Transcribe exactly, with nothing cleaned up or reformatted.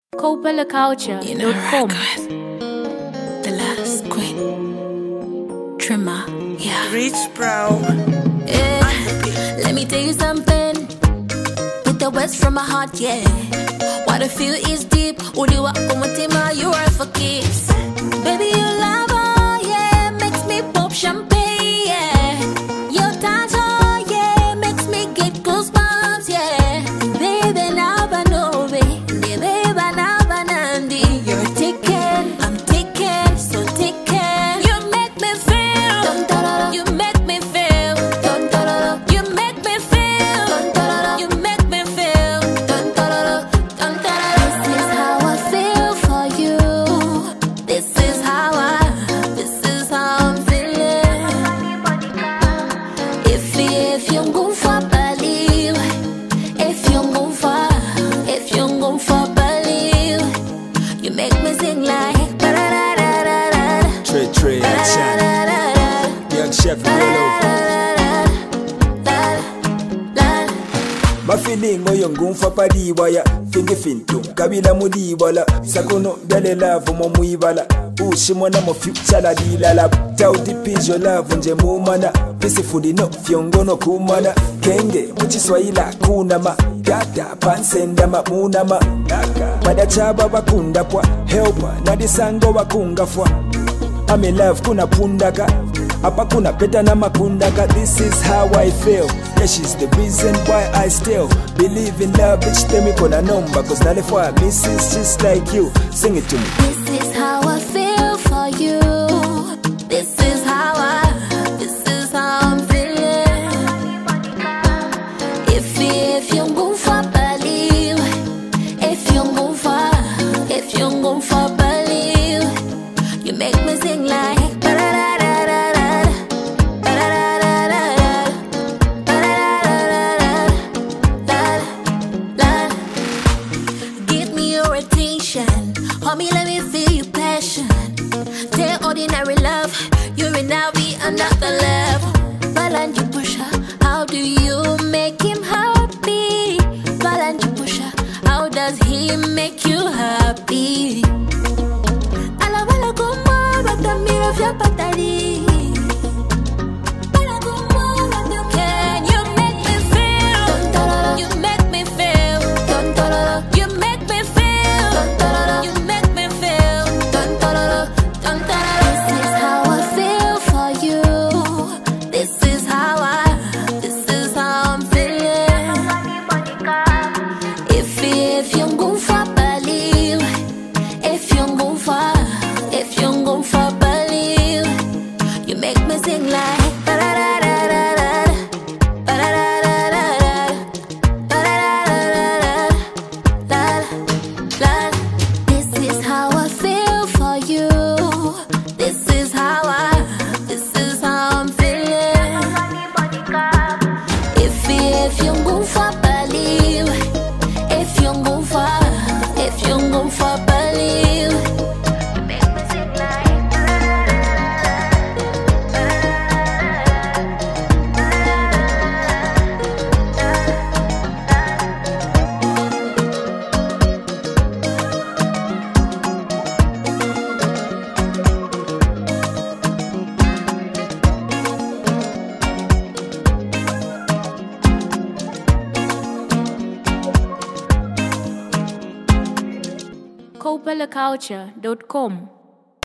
Copella Culture dot com. The last queen. Trimmer, yeah. Rich Brown. Yeah. Let me tell you something. With the words from my heart, yeah. What I feel is deep. Uli wa kumatima, you are for keeps. Baby, your lover, yeah, makes me pop champagne, yeah. Your touch, oh, yeah, makes me get goosebumps, yeah. Baby, now I know, baby. Baby, now I know, you're taken, I'm taken, so taken. You make me feel, you make me feel, you make me feel, you make me feel. This is how I feel for you. This is how I, this is how I'm feeling. If if you go for believe, if you go for, if you go for believe, you make me sing like. Trey Trey and Young Chef Willow. Mafilingo yongumfa padiwaya fingi fintu kabila mudiwala sakono byale love mo muibala ushimona mo future la dilala tau dipijo love nje mumana peacefully no fyongono kumana kenge muchiswahila kuna ma gata pansenda mamuna ma badachaba bakunda pwa helper nadisango bakunga fwa I'm in love kuna pundaka apa kuna peta na makundaka. This is how I feel. Yeah, she's the reason why I still believe in love. Bitch, tell me kona number, cause none of our misses just like you. Sing it to me. This is how I feel for you. This is how I, this is how I'm feeling. If if you go for believe, if you go for, if you go for believe, you make me sing like. Give me your attention, homie, let me feel your passion. Take ordinary love, you're in now be another level. Balanji Pusha, how do you make him happy? Balanji Pusha, how does he make you happy? Ala wala kuma batamira vya patari. Can you make me feel? You make me feel. You make me feel. You make me feel. This is how I feel for you. This is how I, this is how I'm feeling. If if you go for believe, if you go for, if you go for believe, you make me sing like. This is how I feel for you. This is how I, this is how I'm feeling. If if you go for believe, if you go for, if you go for believe, you make me sing like. Copella Culture dot com.